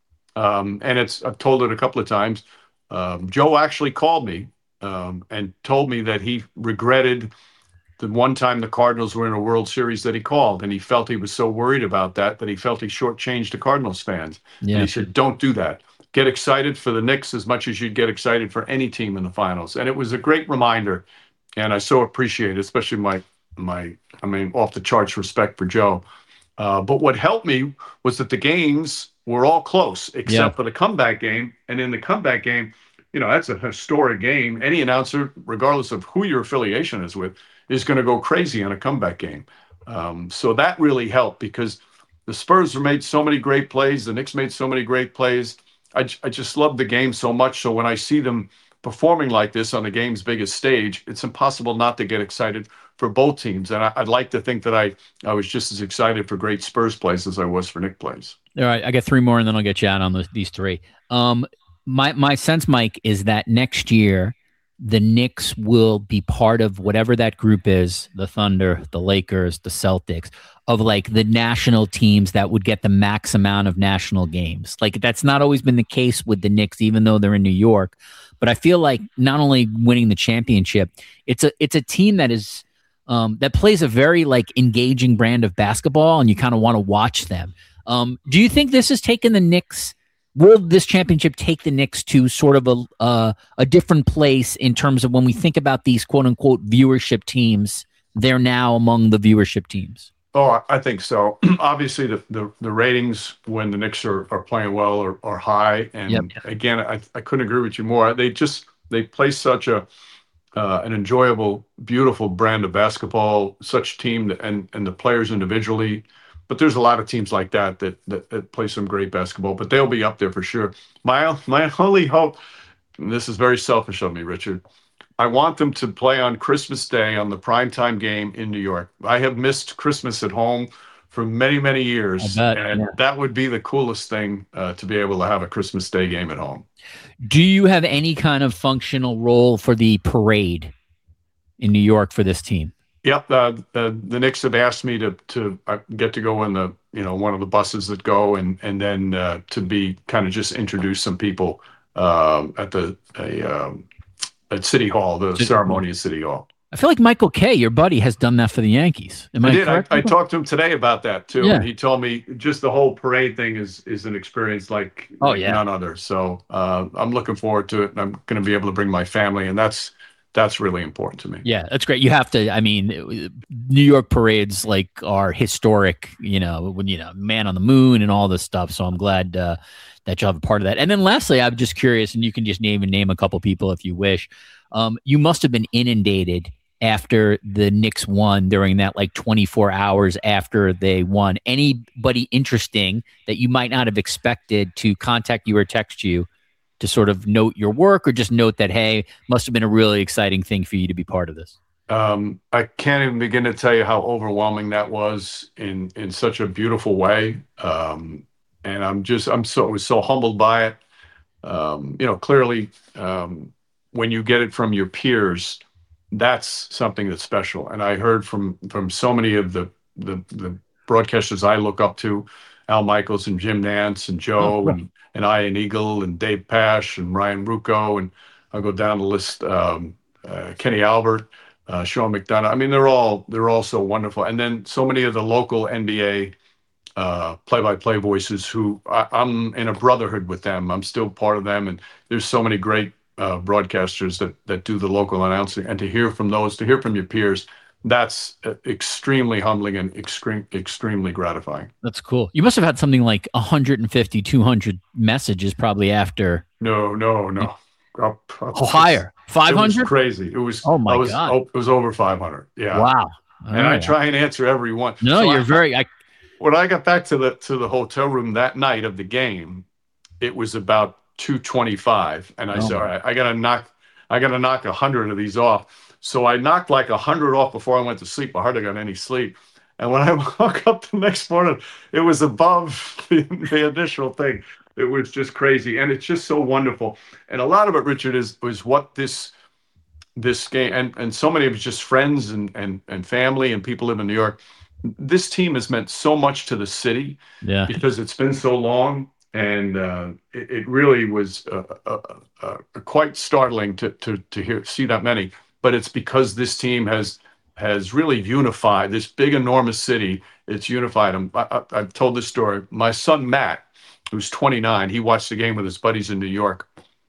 um, and it's I've told it a couple of times. Um, Joe actually called me um, and told me that he regretted the one time the Cardinals were in a World Series that he called, and he felt he was so worried about that that he felt he shortchanged the Cardinals fans. Yeah. And he said, "Don't do that. Get excited for the Knicks as much as you'd get excited for any team in the finals." And it was a great reminder, and I so appreciate it, especially my my I mean off the charts respect for Joe. Uh, but what helped me was that the games were all close except Yeah. for the comeback game, and in the comeback game, you know that's a historic game. Any announcer, regardless of who your affiliation is with, is going to go crazy on a comeback game. Um, so that really helped because the Spurs made so many great plays. The Knicks made so many great plays. I, j- I just love the game so much. So when I see them performing like this on the game's biggest stage, it's impossible not to get excited for both teams. And I, I'd like to think that I, I was just as excited for great Spurs plays as I was for Knicks plays. All right, I got three more, and then I'll get you out on the, these three. Um, my my sense, Mike, is that next year the Knicks will be part of whatever that group is, the Thunder, the Lakers, the Celtics, of like the national teams that would get the max amount of national games. Like that's not always been the case with the Knicks, even though they're in New York. But I feel like not only winning the championship, it's a it's a team that is um, that plays a very like engaging brand of basketball, and you kind of want to watch them. Um, do you think this has taken the Knicks? Will this championship take the Knicks to sort of a uh, a different place in terms of when we think about these quote unquote viewership teams? They're now among the viewership teams. Oh, I think so. Obviously, the, the, the ratings when the Knicks are, are playing well are, are high. And Yep. again, I, I couldn't agree with you more. They just they play such a uh, an enjoyable, beautiful brand of basketball. Such team that, and and the players individually. But there's a lot of teams like that that, that that play some great basketball. But they'll be up there for sure. My my only hope, and this is very selfish of me, Richard, I want them to play on Christmas Day on the primetime game in New York. I have missed Christmas at home for many, many years. I bet, and yeah. that would be the coolest thing uh, to be able to have a Christmas Day game at home. Do you have any kind of functional role for the parade in New York for this team? Yep, uh, uh, the Knicks have asked me to to uh, get to go in the you know one of the buses that go, and and then uh, to be kind of just introduce some people uh, at the a, um, at City Hall, the City- ceremony at City Hall. I feel like Michael Kay, your buddy, has done that for the Yankees. Am I, I did. I, correct? I talked to him today about that too. Yeah. And he told me just the whole parade thing is is an experience like, Oh, like yeah. none other. So uh, I'm looking forward to it, and I'm going to be able to bring my family, and that's that's really important to me. Yeah, that's great. You have to. I mean, New York parades like are historic. You know, when you know Man on the Moon and all this stuff. So I'm glad uh, that you'll have a part of that. And then lastly, I'm just curious, and you can just name and name a couple people if you wish. Um, you must have been inundated after the Knicks won during that like twenty-four hours after they won. Anybody interesting that you might not have expected to contact you or text you to sort of note your work, or just note that, hey, must have been a really exciting thing for you to be part of this? Um, I can't even begin to tell you how overwhelming that was in in such a beautiful way. Um, and I'm just I'm so was so humbled by it. Um, you know, clearly, um, when you get it from your peers, that's something that's special. And I heard from from so many of the the, the broadcasters I look up to, Al Michaels and Jim Nantz and Joe Oh, cool. and and Ian Eagle and Dave Pasch and Ryan Rucco, and I'll go down the list. Um, uh, Kenny Albert, uh, Sean McDonough. I mean, they're all they're all so wonderful. And then so many of the local N B A uh, play-by-play voices who I, I'm in a brotherhood with them. I'm still part of them, and there's so many great Uh, broadcasters that that do the local announcing, and to hear from those, to hear from your peers, that's uh, extremely humbling and extreme, extremely gratifying. That's cool. You must have had something like one hundred fifty, two hundred messages probably after. No, no, no. Up, up, Oh, higher. five hundred? It was crazy. It was. Oh, my I was, God. Oh, it was over five hundred. Yeah. Wow. And All I right. try and answer every one. No, So you're I, very. I, when I got back to the to the hotel room that night of the game, it was about two twenty-five, and I Oh, said, my. all right, I gotta knock, I gotta knock a hundred of these off. So I knocked like a hundred off before I went to sleep. I hardly got any sleep. And when I woke up the next morning, it was above the, the initial thing. It was just crazy, and it's just so wonderful. And a lot of it, Richard, is is what this this game, and and so many of it's just friends and and and family and people live in New York. This team has meant so much to the city, yeah. because it's been so long. And uh, it, it really was uh, uh, uh, quite startling to to to hear see that many. But it's because this team has has really unified this big, enormous city. It's unified them. I, I, I've told this story. My son Matt, who's twenty-nine, he watched the game with his buddies in New York,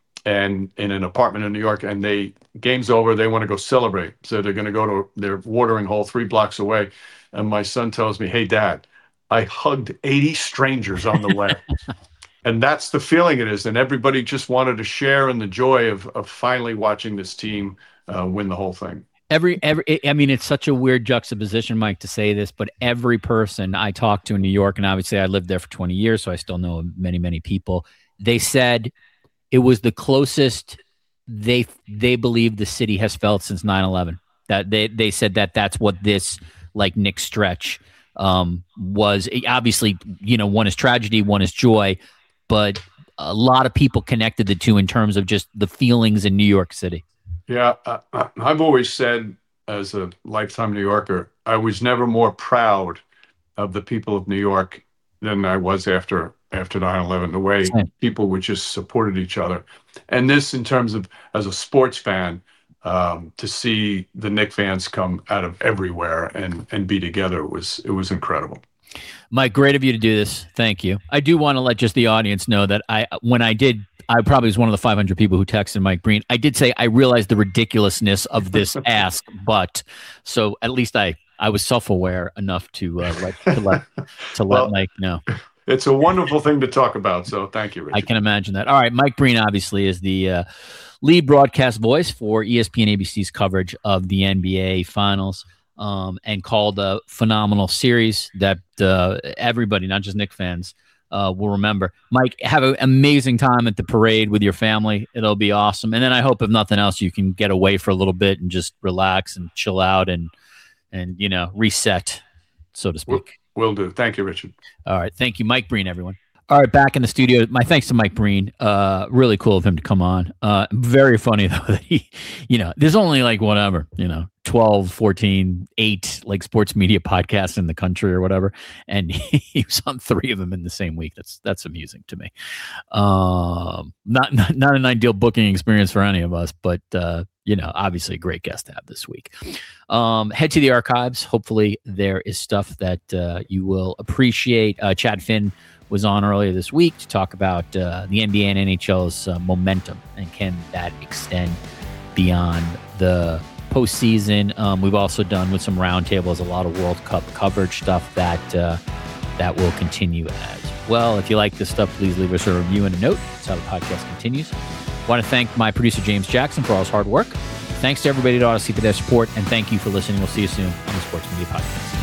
and in an apartment in New York. And they game's over. They want to go celebrate, so they're going to go to their watering hole three blocks away. And my son tells me, "Hey, Dad, I hugged eighty strangers on the way." And that's the feeling it is. And everybody just wanted to share in the joy of, of finally watching this team uh, win the whole thing. Every, every, I mean, it's such a weird juxtaposition, Mike, to say this, but every person I talked to in New York, and obviously I lived there for twenty years, so I still know many, many people, they said it was the closest they, they believe the city has felt since nine eleven. That they, they said that that's what this like Knicks stretch um, was. Obviously, you know, one is tragedy, one is joy, but a lot of people connected the two in terms of just the feelings in New York City. Yeah, uh, I've always said, as a lifetime New Yorker, I was never more proud of the people of New York than I was after after nine eleven. The way Same. people would just supported each other, and this, in terms of as a sports fan, um, to see the Knicks fans come out of everywhere and and be together was it was incredible. Mike, great of you to do this. Thank you. I do want to let just the audience know that I, when I did, I probably was one of the five hundred people who texted Mike Breen. I did say I realized the ridiculousness of this ask, but so at least I, I was self-aware enough to uh, let to let to Well, let Mike know. It's a wonderful thing to talk about. So thank you, Richard. I can imagine that. All right, Mike Breen obviously is the uh, lead broadcast voice for E S P N A B C's coverage of the N B A Finals. Um, and called a phenomenal series that uh, everybody, not just Knicks fans, uh, will remember. Mike, have an amazing time at the parade with your family. It'll be awesome. And then I hope, if nothing else, you can get away for a little bit and just relax and chill out and, and you know, reset, so to speak. Will, will do. Thank you, Richard. All right. Thank you, Mike Breen, everyone. All right, back in the studio. My thanks to Mike Breen. Uh, really cool of him to come on. Uh, very funny, though, that he, you know, there's only like whatever, you know, twelve, fourteen, eight like sports media podcasts in the country or whatever. And he was on three of them in the same week. That's that's amusing to me. Um, not, not, not an ideal booking experience for any of us, but uh, you know, obviously a great guest to have this week. Um, head to the archives. Hopefully there is stuff that uh, you will appreciate. Uh, Chad Finn was on earlier this week to talk about uh, the N B A and N H L's uh, momentum, and can that extend beyond the postseason. Um, we've also done with some roundtables a lot of World Cup coverage stuff that uh, that will continue as well. If you like this stuff, please leave us a review and a note. That's how the podcast continues. I want to thank my producer, James Jackson, for all his hard work. Thanks to everybody at Odyssey for their support, and thank you for listening. We'll see you soon on the Sports Media Podcast.